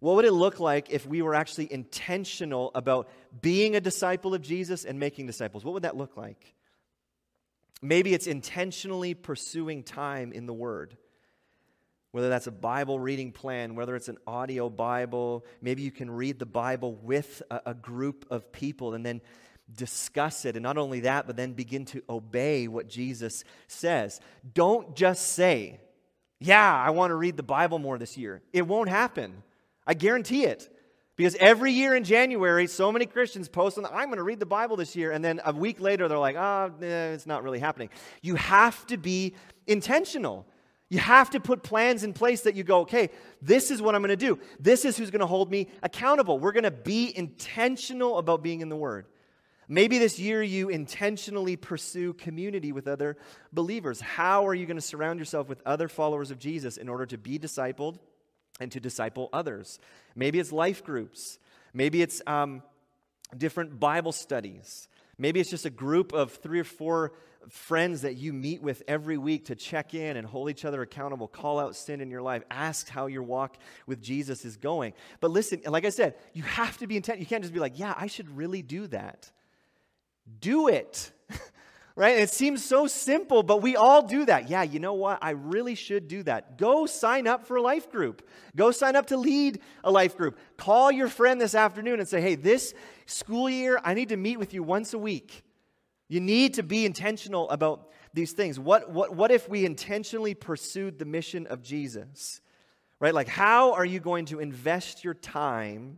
What would it look like if we were actually intentional about being a disciple of Jesus and making disciples? What would that look like? Maybe it's intentionally pursuing time in the Word. Whether that's a Bible reading plan, whether it's an audio Bible, maybe you can read the Bible with a group of people and then discuss it. And not only that, but then begin to obey what Jesus says. Don't just say, yeah, I want to read the Bible more this year. It won't happen. I guarantee it. Because every year in January, so many Christians post on, I'm going to read the Bible this year. And then a week later, they're like, it's not really happening. You have to be intentional. You have to put plans in place that you go, okay, this is what I'm going to do. This is who's going to hold me accountable. We're going to be intentional about being in the Word. Maybe this year you intentionally pursue community with other believers. How are you going to surround yourself with other followers of Jesus in order to be discipled and to disciple others? Maybe it's life groups. Maybe it's different Bible studies. Maybe it's just a group of 3 or 4 friends that you meet with every week to check in and hold each other accountable, call out sin in your life, ask how your walk with Jesus is going. But listen, like I said, you have to be intent. You can't just be like, yeah, I should really do that. Do it. Right? It seems so simple, but we all do that. Yeah, you know what? I really should do that. Go sign up for a life group. Go sign up to lead a life group. Call your friend this afternoon and say, hey, this school year, I need to meet with you once a week. You need to be intentional about these things. What if we intentionally pursued the mission of Jesus? Right? Like, how are you going to invest your time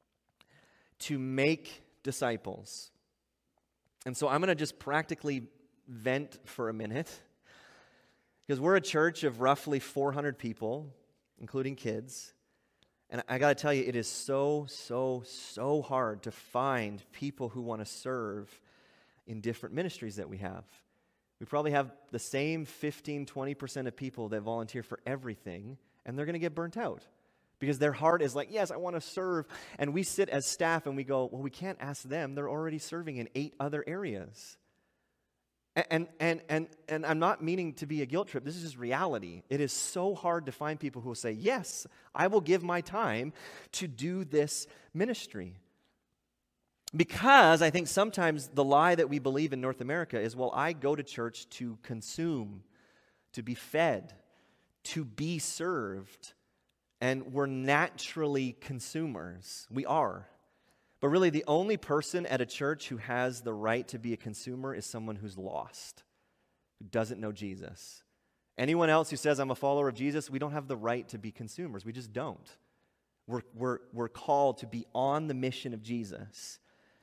to make disciples? And so I'm going to just practically vent for a minute, because we're a church of roughly 400 people, including kids. And I got to tell you, it is so hard to find people who want to serve in different ministries that we have. We probably have the same 15-20% of people that volunteer for everything, and they're going to get burnt out because their heart is like, yes, I want to serve. And we sit as staff and we go, well, we can't ask them. They're already serving in 8 other areas. And I'm not meaning to be a guilt trip. This is just reality. It is so hard to find people who will say, yes, I will give my time to do this ministry. Because I think sometimes the lie that we believe in North America is, well, I go to church to consume, to be fed, to be served. And we're naturally consumers. We are. But really, the only person at a church who has the right to be a consumer is someone who's lost, who doesn't know Jesus. Anyone else who says, I'm a follower of Jesus, we don't have the right to be consumers. We just don't. We're called to be on the mission of Jesus.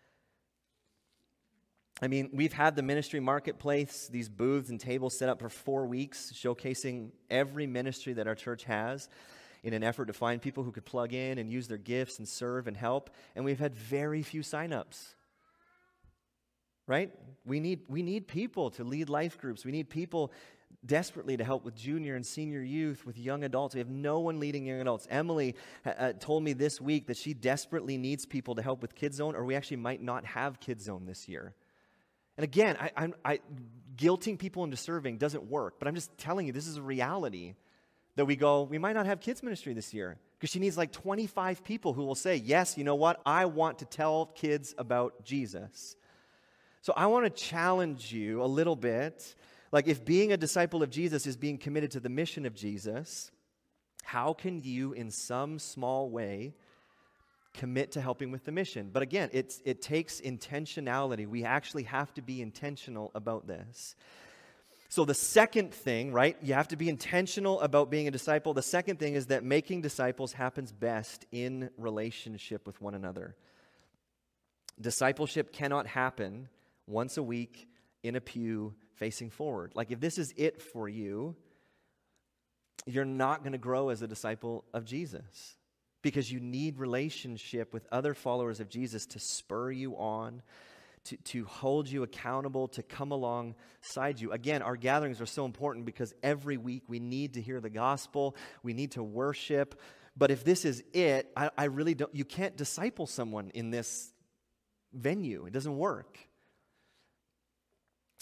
I mean, we've had the ministry marketplace, these booths and tables set up for 4 weeks, showcasing every ministry that our church has in an effort to find people who could plug in and use their gifts and serve and help. And we've had very few signups. Right? We need people to lead life groups. We need people desperately to help with junior and senior youth, with young adults. We have no one leading young adults. Emily told me this week that she desperately needs people to help with Kids Zone, or we actually might not have Kids Zone this year. And again, I guilting people into serving doesn't work, but I'm just telling you, this is a reality that we go, we might not have kids ministry this year, because she needs like 25 people who will say, yes, you know what, I want to tell kids about Jesus. So I want to challenge you a little bit. Like, if being a disciple of Jesus is being committed to the mission of Jesus, how can you, in some small way, commit to helping with the mission? But again, it takes intentionality. We actually have to be intentional about this. So the second thing, right, you have to be intentional about being a disciple. The second thing is that making disciples happens best in relationship with one another. Discipleship cannot happen once a week in a pew facing forward. Like, if this is it for you, you're not going to grow as a disciple of Jesus, because you need relationship with other followers of Jesus to spur you on, to hold you accountable, to come alongside you. Again, our gatherings are so important because every week we need to hear the gospel, we need to worship. But if this is it, I really don't, you can't disciple someone in this venue. It doesn't work.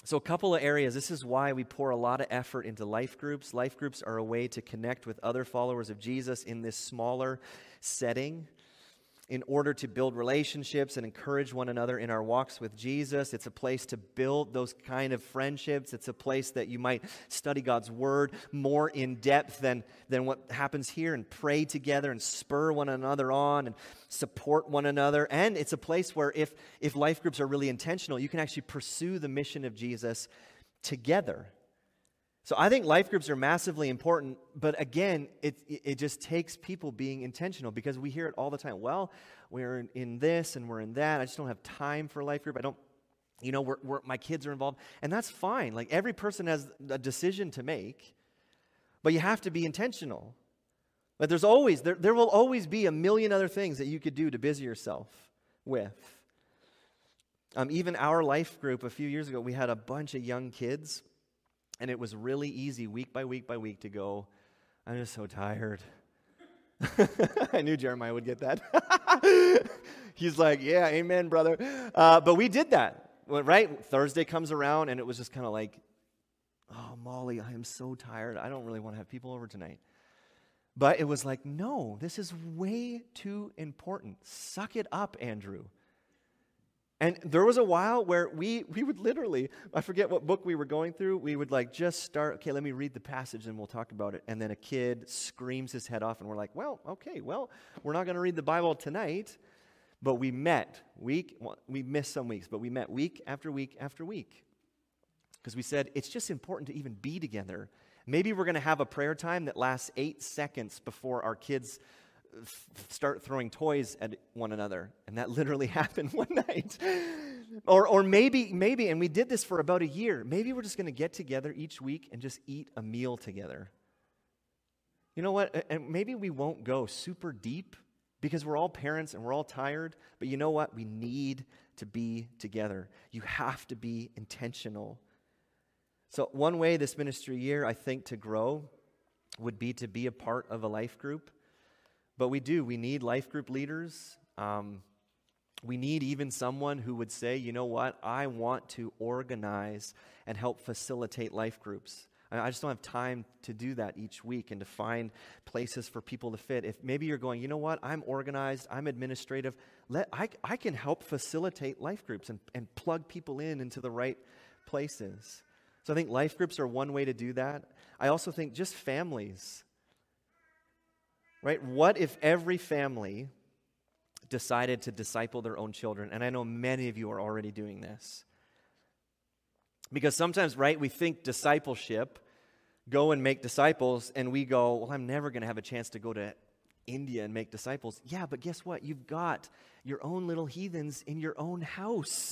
So a couple of areas. This is why we pour a lot of effort into life groups. Life groups are a way to connect with other followers of Jesus in this smaller setting in order to build relationships and encourage one another in our walks with Jesus. It's a place to build those kind of friendships. It's a place that you might study God's Word more in depth than what happens here, and pray together and spur one another on and support one another. And it's a place where if life groups are really intentional, you can actually pursue the mission of Jesus together. So I think life groups are massively important, but again, it just takes people being intentional, because we hear it all the time. Well, we're in this and we're in that. I just don't have time for a life group. I don't, my kids are involved, and that's fine. Like, every person has a decision to make, but you have to be intentional. But there will always be a million other things that you could do to busy yourself with. Even our life group a few years ago, we had a bunch of young kids. And it was really easy week by week by week to go, I'm just so tired. I knew Jeremiah would get that. He's like, yeah, amen, brother. But we did that, right? Thursday comes around, and it was just kind of like, oh, Molly, I am so tired. I don't really want to have people over tonight. But it was like, no, this is way too important. Suck it up, Andrew. And there was a while where we would literally, I forget what book we were going through, we would like just start, okay, let me read the passage and we'll talk about it. And then a kid screams his head off and we're like, well, we're not going to read the Bible tonight. But we met we missed some weeks, but we met week after week after week. Because we said, it's just important to even be together. Maybe we're going to have a prayer time that lasts 8 seconds before our kids start throwing toys at one another. And that literally happened one night. Or maybe, and we did this for about a year, maybe we're just going to get together each week and just eat a meal together. You know what? And maybe we won't go super deep because we're all parents and we're all tired. But you know what? We need to be together. You have to be intentional. So one way this ministry year, I think, to grow would be to be a part of a life group. But we need life group leaders. We need even someone who would say, you know what, I want to organize and help facilitate life groups. I just don't have time to do that each week and to find places for people to fit. If maybe you're going, you know what, I'm organized, I'm administrative, I can help facilitate life groups and plug people into the right places. So I think life groups are one way to do that. I also think just families. Right? What if every family decided to disciple their own children? And I know many of you are already doing this. Because sometimes, right, we think discipleship, go and make disciples, and we go, well, I'm never going to have a chance to go to India and make disciples. Yeah, but guess what? You've got your own little heathens in your own house.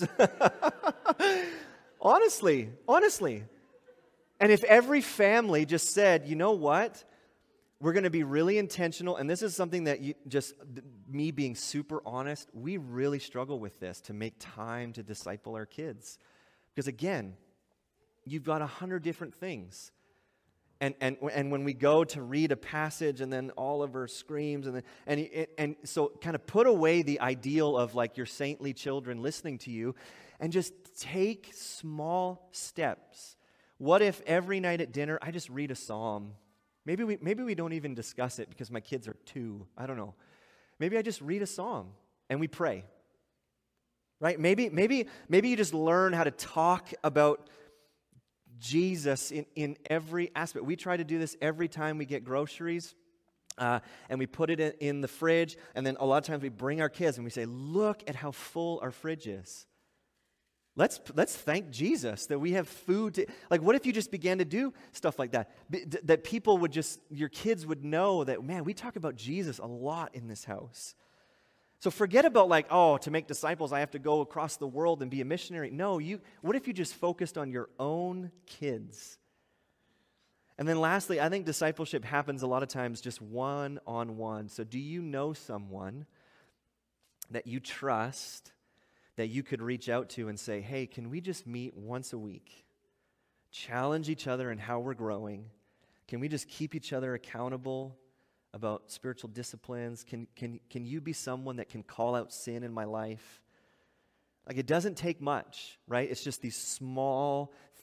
Honestly. And if every family just said, you know what? We're going to be really intentional, and this is something that me being super honest, we really struggle with this, to make time to disciple our kids. Because again, you've got 100 different things. And when we go to read a passage and then Oliver screams and so kind of put away the ideal of like your saintly children listening to you and just take small steps. What if every night at dinner I just read a psalm? Maybe we don't even discuss it because my kids are 2. I don't know. Maybe I just read a psalm and we pray. Right? Maybe you just learn how to talk about Jesus in every aspect. We try to do this every time we get groceries. And we put it in the fridge. And then a lot of times we bring our kids and we say, look at how full our fridge is. Let's thank Jesus that we have food to, like, what if you just began to do stuff like that? That people would your kids would know that, man, we talk about Jesus a lot in this house. So forget about like, to make disciples, I have to go across the world and be a missionary. No, what if you just focused on your own kids? And then lastly, I think discipleship happens a lot of times just one-on-one. So do you know someone that you trust, that you could reach out to and say, hey, can we just meet once a week? Challenge each other in how we're growing. Can we just keep each other accountable about spiritual disciplines? Can you be someone that can call out sin in my life? Like, it doesn't take much, right? It's just these small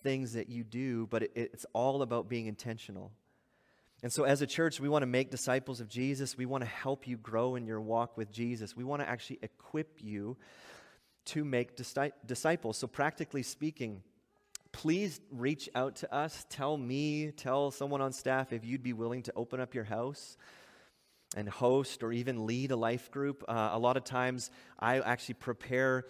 things that you do, but it's all about being intentional. And so as a church, we want to make disciples of Jesus. We want to help you grow in your walk with Jesus. We want to actually equip you to make disciples. So practically speaking, please reach out to us. Tell me, tell someone on staff if you'd be willing to open up your house and host or even lead a life group. A lot of times I actually prepare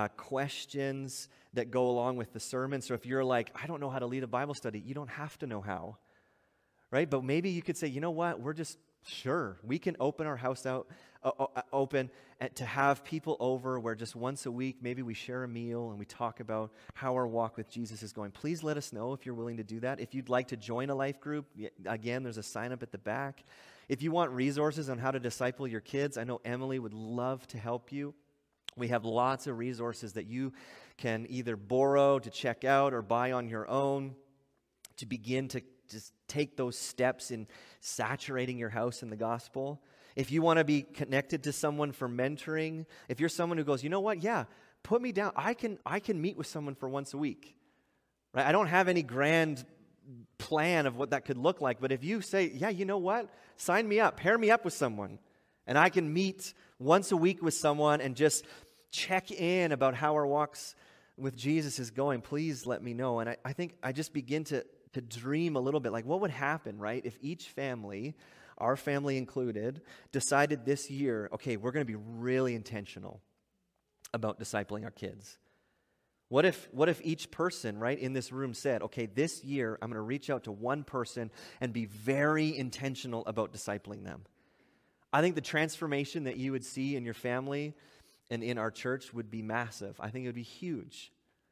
questions that go along with the sermon. So if you're like, I don't know how to lead a Bible study, you don't have to know how. Right? But maybe you could say, you know what? We're just sure we can open our house out, open to have people over where just once a week, maybe we share a meal and we talk about how our walk with Jesus is going. Please let us know if you're willing to do that. If you'd like to join a life group, again, there's a sign up at the back. If you want resources on how to disciple your kids, I know Emily would love to help you. We have lots of resources that you can either borrow to check out or buy on your own to begin to just take those steps in saturating your house in the gospel. If you want to be connected to someone for mentoring, if you're someone who goes, you know what, yeah, put me down. I can meet with someone for once a week. Right? I don't have any grand plan of what that could look like, but if you say, yeah, you know what, sign me up, pair me up with someone, and I can meet once a week with someone and just check in about how our walks with Jesus is going, please let me know. And I think I just begin to dream a little bit, like what would happen, right, if each family, our family included, decided this year, okay, we're going to be really intentional about discipling our kids. What if each person, right, in this room said, okay, this year I'm going to reach out to one person and be very intentional about discipling them? I think the transformation that you would see in your family and in our church would be massive. I think it would be huge.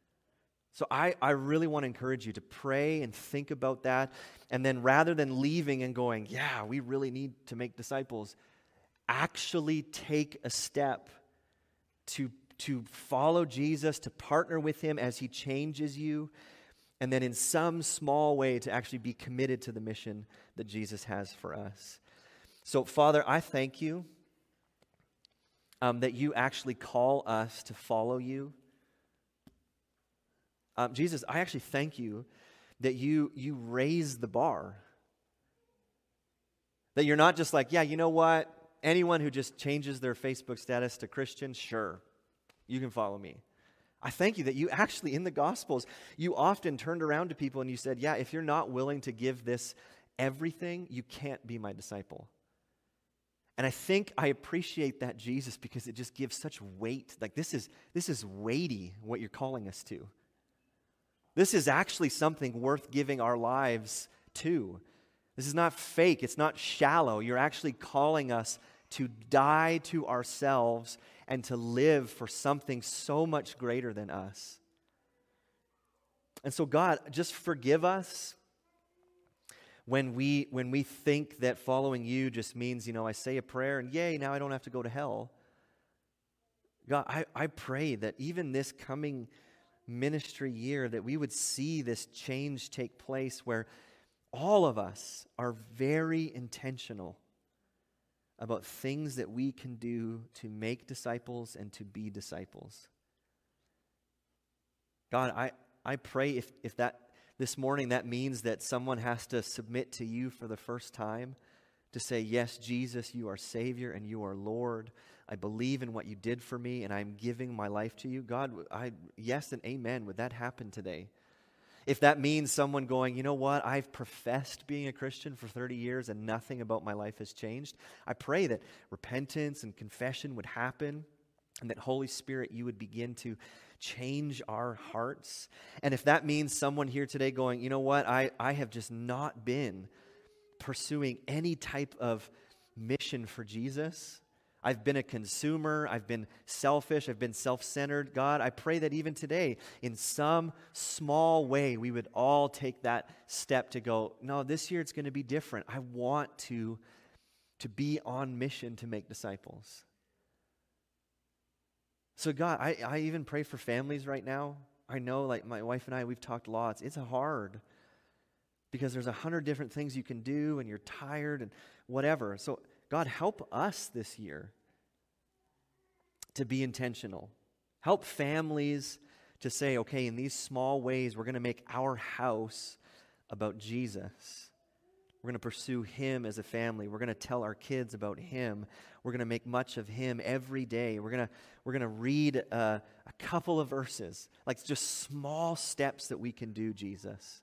So I really want to encourage you to pray and think about that. And then rather than leaving and going, yeah, we really need to make disciples, actually take a step to follow Jesus, to partner with him as he changes you, and then in some small way to actually be committed to the mission that Jesus has for us. So, Father, I thank you that you actually call us to follow you. Jesus, I actually thank you that you raise the bar. That you're not just like, yeah, you know what? Anyone who just changes their Facebook status to Christian, sure, you can follow me. I thank you that you actually, in the Gospels, you often turned around to people and you said, yeah, if you're not willing to give this everything, you can't be my disciple. And I think I appreciate that, Jesus, because it just gives such weight. Like this is weighty, what you're calling us to. This is actually something worth giving our lives to. This is not fake. It's not shallow. You're actually calling us to die to ourselves and to live for something so much greater than us. And so, God, just forgive us when we think that following you just means, I say a prayer and yay, now I don't have to go to hell. God, I pray that even this coming ministry year that we would see this change take place where all of us are very intentional about things that we can do to make disciples and to be disciples. God, I pray if that this morning that means that someone has to submit to you for the first time, to say, yes, Jesus, you are Savior and you are Lord. I believe in what you did for me and I'm giving my life to you. God, yes and amen. Would that happen today? If that means someone going, you know what, I've professed being a Christian for 30 years and nothing about my life has changed, I pray that repentance and confession would happen and that Holy Spirit, you would begin to change our hearts. And if that means someone here today going, you know what, I have just not been pursuing any type of mission for Jesus. I've been a consumer. I've been selfish. I've been self-centered. God, I pray that even today, in some small way, we would all take that step to go, no, this year it's going to be different. I want to be on mission to make disciples. So God, I even pray for families right now. I know, like my wife and I, we've talked lots. It's hard because there's 100 different things you can do and you're tired and whatever. So God, help us this year to be intentional. Help families to say, okay, in these small ways, we're going to make our house about Jesus. We're going to pursue Him as a family. We're going to tell our kids about Him. We're going to make much of Him every day. We're going to read a couple of verses, like just small steps that we can do, Jesus.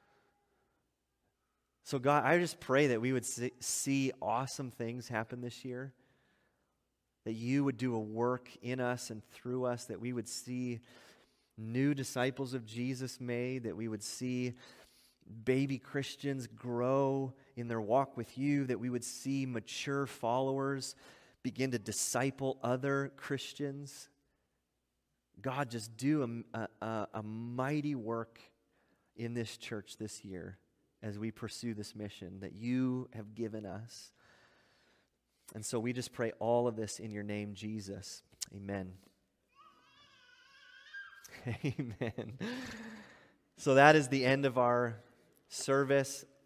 So God, I just pray that we would see awesome things happen this year, that you would do a work in us and through us, that we would see new disciples of Jesus made, that we would see baby Christians grow in their walk with you, that we would see mature followers begin to disciple other Christians. God, just do a mighty work in this church this year as we pursue this mission that you have given us. And so we just pray all of this in your name, Jesus. Amen. Amen. So that is the end of our service.